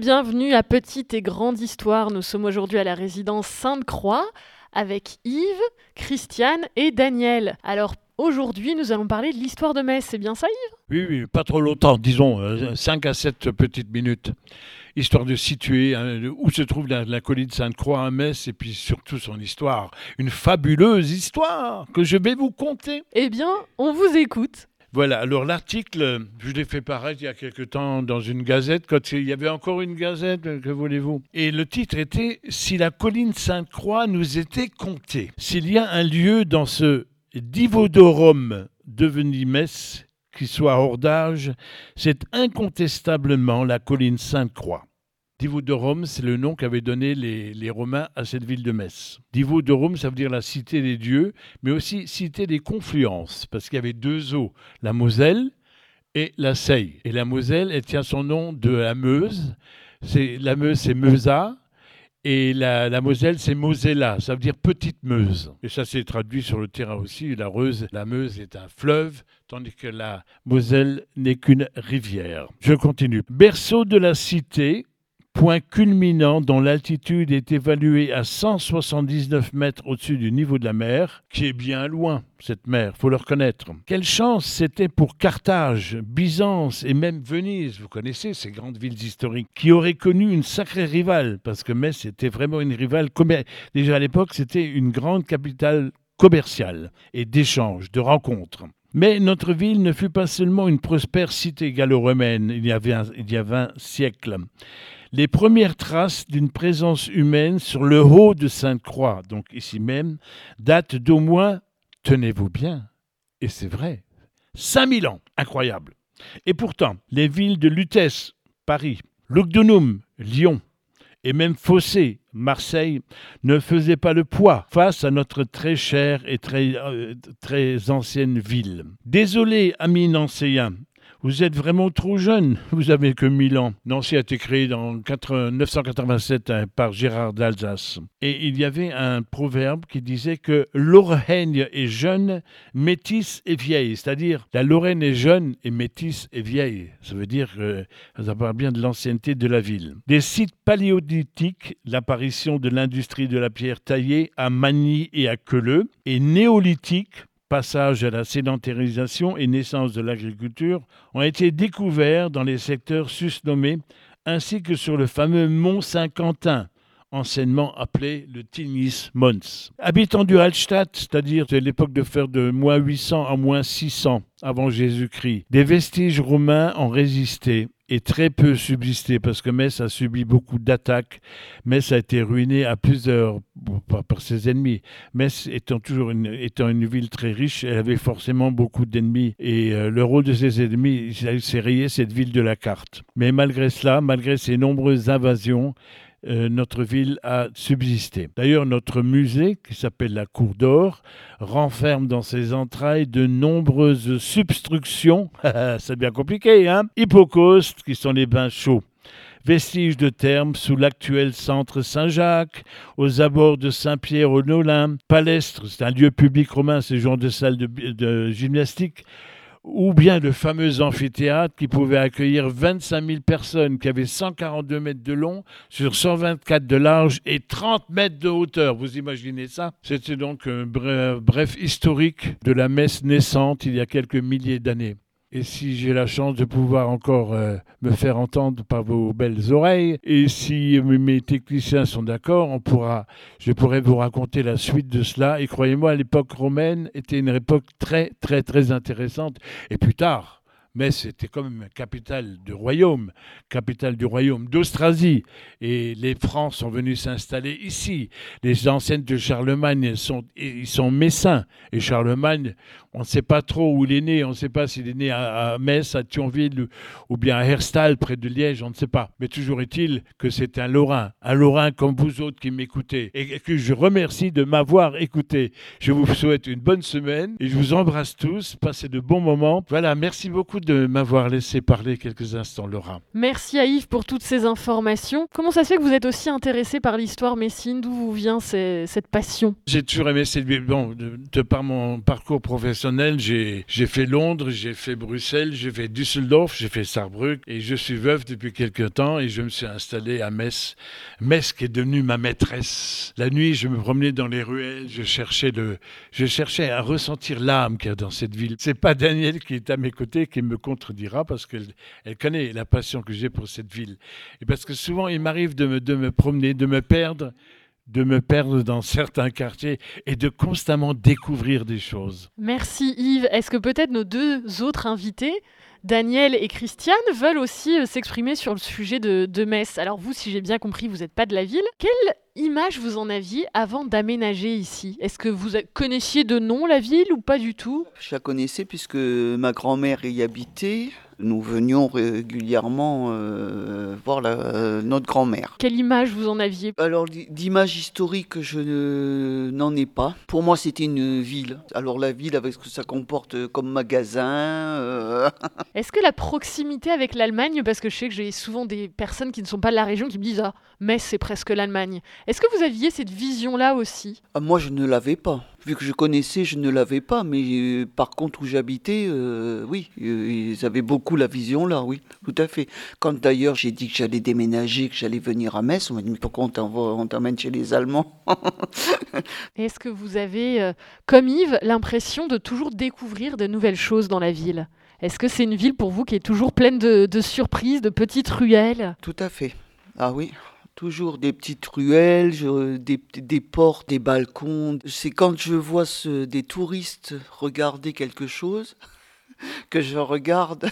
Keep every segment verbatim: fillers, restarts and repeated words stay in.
bienvenue à Petite et Grande Histoire. Nous sommes aujourd'hui à la résidence Sainte-Croix avec Yves, Christiane et Daniel. Alors aujourd'hui, nous allons parler de l'histoire de Metz, c'est bien ça Yves ? Oui, oui, pas trop longtemps, disons euh, cinq à sept petites minutes, histoire de situer hein, où se trouve la, la colline Sainte-Croix à Metz et puis surtout son histoire. Une fabuleuse histoire que je vais vous conter. Eh bien, on vous écoute. Voilà, alors l'article, je l'ai fait paraître il y a quelque temps dans une gazette, quand il y avait encore une gazette, que voulez-vous ? Et le titre était « Si la colline Sainte-Croix nous était comptée ». S'il y a un lieu dans ce Divodorum devenu Metz qui soit hors d'âge, c'est incontestablement la colline Sainte-Croix. Divodorum, c'est le nom qu'avaient donné les, les Romains à cette ville de Metz. Divodorum, ça veut dire la cité des dieux, mais aussi cité des confluences, parce qu'il y avait deux eaux, la Moselle et la Seille. Et la Moselle, elle tient son nom de la Meuse. C'est, la Meuse, c'est Meusa, et la, la Moselle, c'est Mosella, ça veut dire petite Meuse. Et ça s'est traduit sur le terrain aussi. La, Reuse, la Meuse est un fleuve, tandis que la Moselle n'est qu'une rivière. Je continue. Berceau de la cité, point culminant dont l'altitude est évaluée à cent soixante-dix-neuf mètres au-dessus du niveau de la mer, qui est bien loin, cette mer, faut le reconnaître. Quelle chance c'était pour Carthage, Byzance et même Venise, vous connaissez ces grandes villes historiques, qui auraient connu une sacrée rivale, parce que Metz était vraiment une rivale. Commer- Déjà à l'époque, c'était une grande capitale commerciale et d'échanges, de rencontres. Mais notre ville ne fut pas seulement une prospère cité gallo-romaine il y avait un, il y a vingt siècles. Les premières traces d'une présence humaine sur le haut de Sainte-Croix, donc ici même, datent d'au moins, tenez-vous bien, et c'est vrai, cinq mille ans. Incroyable. Et pourtant, les villes de Lutèce, Paris, Lugdunum, Lyon, et même Fossé, Marseille, ne faisaient pas le poids face à notre très chère et très, euh, très ancienne ville. Désolé, amis nancéens, vous êtes vraiment trop jeune, vous avez que mille ans. Nancy a été créée en neuf cent quatre-vingt-sept hein, par Gérard d'Alsace. Et il y avait un proverbe qui disait que l'Auvergne est jeune, métisse et vieille. C'est-à-dire, la Lorraine est jeune et métisse et vieille. Ça veut dire que ça parle bien de l'ancienneté de la ville. Des sites paléolithiques, l'apparition de l'industrie de la pierre taillée à Magny et à Queuleux, et néolithiques, passage à la sédentarisation et naissance de l'agriculture, ont été découverts dans les secteurs susnommés, ainsi que sur le fameux mont Saint-Quentin, anciennement appelé le Tignis Mons. Habitants du Hallstatt, c'est-à-dire de l'époque de fer de moins huit cents à moins six cents avant Jésus-Christ, des vestiges romains ont résisté et très peu subsisté parce que Metz a subi beaucoup d'attaques. Metz a été ruinée à plusieurs par, par ses ennemis. Metz étant toujours une, étant une ville très riche, elle avait forcément beaucoup d'ennemis et euh, le rôle de ses ennemis, c'est rayer cette ville de la carte. Mais malgré cela, malgré ces nombreuses invasions, Euh, notre ville a subsisté. D'ailleurs, notre musée, qui s'appelle la Cour d'Or, renferme dans ses entrailles de nombreuses substructions, c'est bien compliqué, hein, hypocaustes, qui sont les bains chauds. Vestiges de thermes sous l'actuel centre Saint-Jacques, aux abords de Saint-Pierre-au-Nolin, Palestre, c'est un lieu public romain, c'est genre de salle de, de gymnastique, ou bien le fameux amphithéâtre qui pouvait accueillir vingt-cinq mille personnes, qui avait cent quarante-deux mètres de long, sur cent vingt-quatre de large et trente mètres de hauteur. Vous imaginez ça ? C'était donc un bref, bref historique de la Metz naissante il y a quelques milliers d'années. Et si j'ai la chance de pouvoir encore euh, me faire entendre par vos belles oreilles, et si mes techniciens sont d'accord, on pourra, je pourrais vous raconter la suite de cela. Et croyez-moi, l'époque romaine était une époque très, très, très intéressante. Et plus tard, Metz c'était quand même capitale du royaume, capitale du royaume d'Austrasie. Et les Francs sont venus s'installer ici. Les ancêtres de Charlemagne sont, ils sont messins. Et Charlemagne, on ne sait pas trop où il est né. On ne sait pas s'il est né à, à Metz, à Thionville ou, ou bien à Herstal, près de Liège. On ne sait pas. Mais toujours est-il que c'est un Lorrain. Un Lorrain comme vous autres qui m'écoutez. Et que je remercie de m'avoir écouté. Je vous souhaite une bonne semaine. Et je vous embrasse tous. Passez de bons moments. Voilà, merci beaucoup de m'avoir laissé parler quelques instants, Laura. Merci à Yves pour toutes ces informations. Comment ça se fait que vous êtes aussi intéressé par l'histoire messine? D'où vous vient ces, cette passion? J'ai toujours aimé cette ville. Bon, de, de par mon parcours professionnel, j'ai, j'ai fait Londres, j'ai fait Bruxelles, j'ai fait Düsseldorf, j'ai fait Saarbrück et je suis veuf depuis quelques temps et je me suis installé à Metz. Metz qui est devenue ma maîtresse. La nuit, je me promenais dans les ruelles, je cherchais, le, je cherchais à ressentir l'âme qu'il y a dans cette ville. C'est pas Daniel qui est à mes côtés qui me contredira parce qu'elle elle connaît la passion que j'ai pour cette ville. Et parce que souvent, il m'arrive de me, de me promener, de me perdre, de me perdre dans certains quartiers et de constamment découvrir des choses. Merci Yves. Est-ce que peut-être nos deux autres invités, Daniel et Christiane, veulent aussi euh, s'exprimer sur le sujet de, de Metz? Alors vous, si j'ai bien compris, vous n'êtes pas de la ville. Quelle image vous en aviez avant d'aménager ici? Est-ce que vous connaissiez de nom la ville ou pas du tout? Je la connaissais puisque ma grand-mère y habitait. Nous venions régulièrement euh, voir la, euh, notre grand-mère. Quelle image vous en aviez? Alors, d'image historique, je ne, n'en ai pas. Pour moi, c'était une ville. Alors, la ville, avec ce que ça comporte comme magasin... Euh... Est-ce que la proximité avec l'Allemagne, parce que je sais que j'ai souvent des personnes qui ne sont pas de la région qui me disent « Ah, Metz, c'est presque l'Allemagne ». Est-ce que vous aviez cette vision-là aussi? Ah, moi, je ne l'avais pas. Vu que je connaissais, je ne l'avais pas. Mais euh, par contre, où j'habitais, euh, oui, euh, ils avaient beaucoup la vision là, oui, tout à fait. Quand d'ailleurs j'ai dit que j'allais déménager, que j'allais venir à Metz, on m'a dit mais pourquoi on, on t'emmène chez les Allemands? Est-ce que vous avez, euh, comme Yves, l'impression de toujours découvrir de nouvelles choses dans la ville? Est-ce que c'est une ville pour vous qui est toujours pleine de, de surprises, de petites ruelles? Tout à fait. Ah oui. Toujours des petites ruelles, je, des, des portes, des balcons. C'est quand je vois ce, des touristes regarder quelque chose que je regarde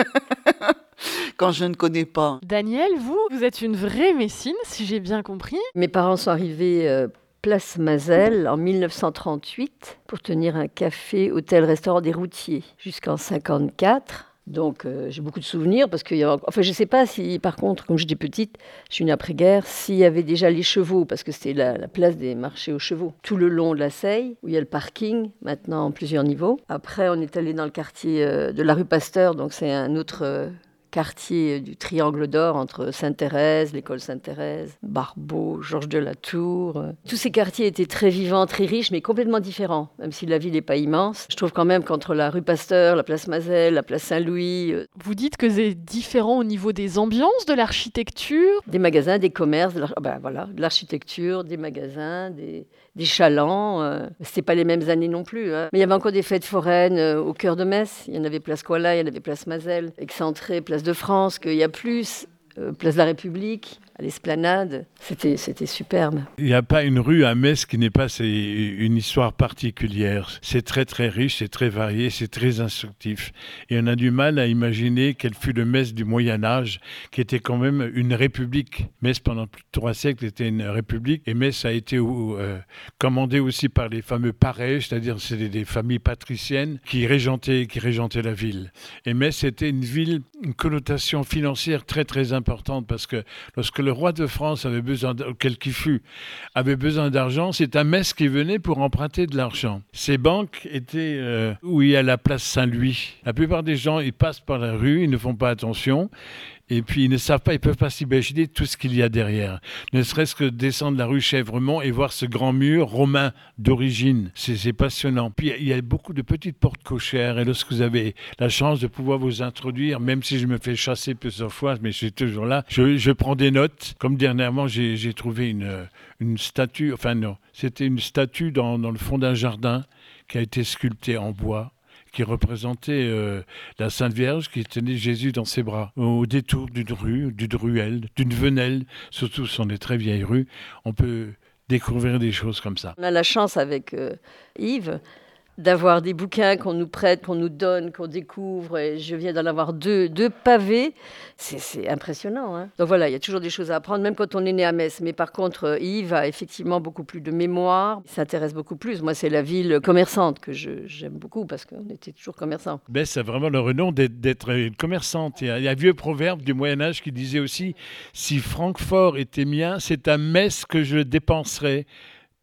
quand je ne connais pas. Daniel, vous, vous êtes une vraie Messine, si j'ai bien compris. Mes parents sont arrivés euh, place Mazel en mille neuf cent trente-huit pour tenir un café, hôtel, restaurant des routiers jusqu'en cinquante-quatre. Donc, euh, j'ai beaucoup de souvenirs parce que, y a... enfin, je ne sais pas si, par contre, comme j'étais petite, je suis une après-guerre, s'il y avait déjà les chevaux, parce que c'était la, la place des marchés aux chevaux, tout le long de la Seille, où il y a le parking, maintenant en plusieurs niveaux. Après, on est allé dans le quartier euh, de la rue Pasteur, donc c'est un autre euh, quartier du Triangle d'Or entre Sainte-Thérèse, l'école Sainte-Thérèse, Barbeau, Georges de la Tour. Tous ces quartiers étaient très vivants, très riches, mais complètement différents, même si la ville n'est pas immense. Je trouve quand même qu'entre la rue Pasteur, la place Mazel, la place Saint-Louis... Euh, Vous dites que c'est différent au niveau des ambiances, de l'architecture? Des magasins, des commerces, de, ben voilà, de l'architecture, des magasins, des, des chalands. Euh, c'était pas les mêmes années non plus. Hein. Mais il y avait encore des fêtes foraines euh, au cœur de Metz. Il y en avait place Koala, il y en avait place Mazel, excentré, place de France, qu'il y a plus, euh, place de la République, à l'Esplanade. C'était, c'était superbe. Il n'y a pas une rue à Metz qui n'ait pas c'est, une histoire particulière. C'est très très riche, c'est très varié, c'est très instructif. Et on a du mal à imaginer quel fut le Metz du Moyen-Âge, qui était quand même une république. Metz, pendant plus de trois siècles, était une république. Et Metz a été euh, commandé aussi par les fameux parais, c'est-à-dire c'est des, des familles patriciennes qui régentaient, qui régentaient la ville. Et Metz était une ville, une connotation financière très très importante, parce que lorsque le roi de France avait besoin, de, quel qu'il fût, avait besoin d'argent, c'est à Metz qu'il venait pour emprunter de l'argent. Ces banques étaient euh, où il y a la place Saint-Louis. La plupart des gens, ils passent par la rue, ils ne font pas attention. Et puis, ils ne savent pas, ils ne peuvent pas s'imaginer tout ce qu'il y a derrière. Ne serait-ce que descendre la rue Chèvremont et voir ce grand mur romain d'origine. C'est, c'est passionnant. Puis, il y a beaucoup de petites portes cochères. Et lorsque vous avez la chance de pouvoir vous introduire, même si je me fais chasser plusieurs fois, mais je suis toujours là, je, je prends des notes. Comme dernièrement, j'ai, j'ai trouvé une, une statue, enfin non, c'était une statue dans, dans le fond d'un jardin qui a été sculptée en bois, qui représentait euh, la Sainte Vierge qui tenait Jésus dans ses bras. Au détour d'une rue, d'une ruelle, d'une venelle, surtout ce sont des très vieilles rues, on peut découvrir des choses comme ça. On a la chance avec euh, Yves d'avoir des bouquins qu'on nous prête, qu'on nous donne, qu'on découvre. Et je viens d'en avoir deux, deux pavés. C'est, c'est impressionnant. Hein. Donc voilà, il y a toujours des choses à apprendre, même quand on est né à Metz. Mais par contre, Yves a effectivement beaucoup plus de mémoire. Il s'intéresse beaucoup plus. Moi, c'est la ville commerçante que je, j'aime beaucoup parce qu'on était toujours commerçants. Metz a vraiment le renom d'être, d'être une commerçante. Il y, a, il y a un vieux proverbe du Moyen-Âge qui disait aussi « Si Francfort était mien, c'est à Metz que je dépenserais ».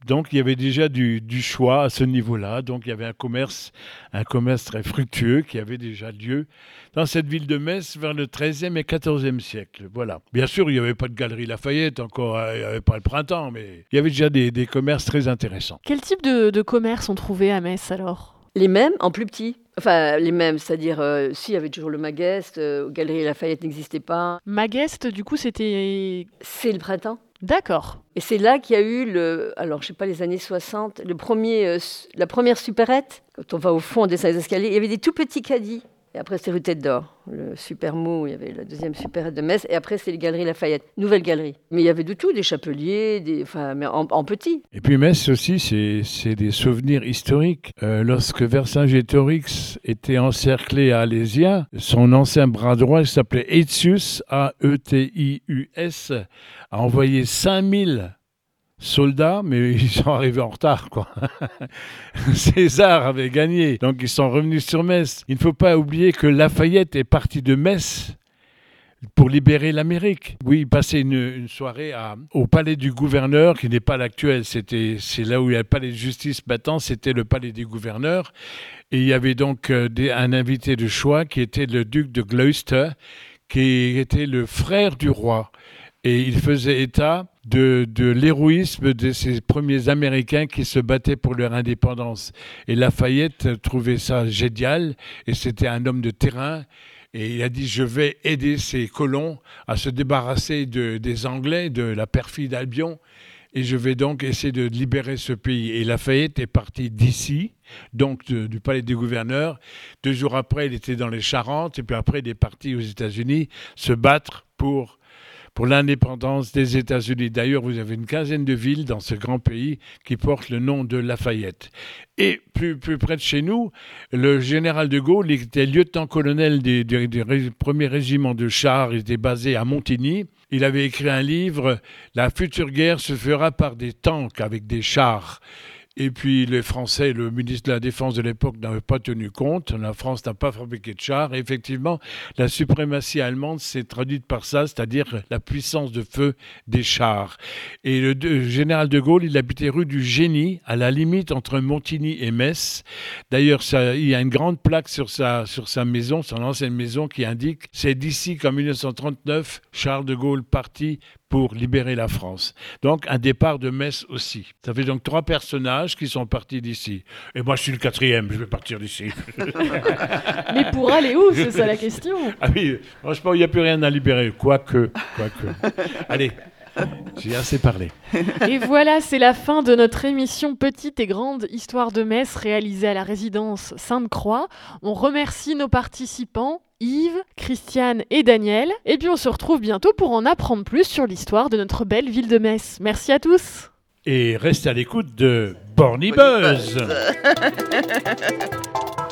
Donc il y avait déjà du, du choix à ce niveau-là. Donc il y avait un commerce, un commerce très fructueux qui avait déjà lieu dans cette ville de Metz vers le treizième et quatorzième siècle. Voilà. Bien sûr, il n'y avait pas de galerie Lafayette encore, il n'y avait pas le printemps, mais il y avait déjà des, des commerces très intéressants. Quel type de, de commerce on trouvait à Metz alors ? Les mêmes, en plus petit. Enfin, les mêmes, c'est-à-dire, euh, si, il y avait toujours le Magest, euh, Galerie Lafayette n'existait pas. Magest, du coup, c'était... C'est le printemps. D'accord. Et c'est là qu'il y a eu, le, alors je sais pas, les années soixante, le premier, euh, la première supérette. Quand on va au fond, on descend les escaliers, il y avait des tout petits caddies. Et après, c'était rue Tête d'Or, le Super Mot, il y avait la deuxième supérette de Metz. Et après, c'est les Galeries Lafayette, nouvelle galerie. Mais il y avait de tout, des chapeliers, des, enfin, mais en, en petit. Et puis Metz aussi, c'est, c'est des souvenirs historiques. Euh, lorsque Vercingétorix était encerclé à Alésia, son ancien bras droit, il s'appelait Aetius, A E T I U S, a envoyé cinq mille soldats, mais ils sont arrivés en retard, quoi. César avait gagné, donc ils sont revenus sur Metz. Il ne faut pas oublier que Lafayette est parti de Metz pour libérer l'Amérique. Oui, il passait une, une soirée à, au palais du gouverneur, qui n'est pas l'actuel. C'était, c'est là où il y a le palais de justice maintenant, c'était le palais du gouverneur. Et il y avait donc euh, des, un invité de choix qui était le duc de Gloucester, qui était le frère du roi. Et il faisait état de, de l'héroïsme de ces premiers Américains qui se battaient pour leur indépendance. Et Lafayette trouvait ça génial, et c'était un homme de terrain. Et il a dit, je vais aider ces colons à se débarrasser de, des Anglais, de la perfide Albion, et je vais donc essayer de libérer ce pays. Et Lafayette est parti d'ici, donc de, du palais des gouverneurs. Deux jours après, il était dans les Charentes, et puis après, il est parti aux États-Unis se battre pour... pour l'indépendance des États-Unis. D'ailleurs, vous avez une quinzaine de villes dans ce grand pays qui portent le nom de Lafayette. Et plus, plus près de chez nous, le général de Gaulle était lieutenant-colonel des, des, des ré, premiers régiments de chars. Il était basé à Montigny. Il avait écrit un livre, « La future guerre se fera par des tanks avec des chars ». Et puis les Français, le ministre de la Défense de l'époque n'avait pas tenu compte. La France n'a pas fabriqué de chars. Et effectivement, la suprématie allemande s'est traduite par ça, c'est-à-dire la puissance de feu des chars. Et le, le général de Gaulle, il habitait rue du Génie, à la limite entre Montigny et Metz. D'ailleurs, ça, il y a une grande plaque sur sa, sur sa maison, son ancienne maison, qui indique « C'est d'ici qu'en dix-neuf cent trente-neuf, Charles de Gaulle partit pour libérer la France ». Donc, un départ de Metz aussi. Ça fait donc trois personnages qui sont partis d'ici. Et moi, je suis le quatrième, je vais partir d'ici. Mais pour aller où, c'est ça la question. Ah oui, franchement, il n'y a plus rien à libérer. Quoique, quoique. Allez, j'ai assez parlé. Et voilà, c'est la fin de notre émission Petite et Grande Histoire de Metz, réalisée à la résidence Sainte-Croix. On remercie nos participants, Yves, Christiane et Daniel. Et puis on se retrouve bientôt pour en apprendre plus sur l'histoire de notre belle ville de Metz. Merci à tous. Et reste à l'écoute de Borny Buzz.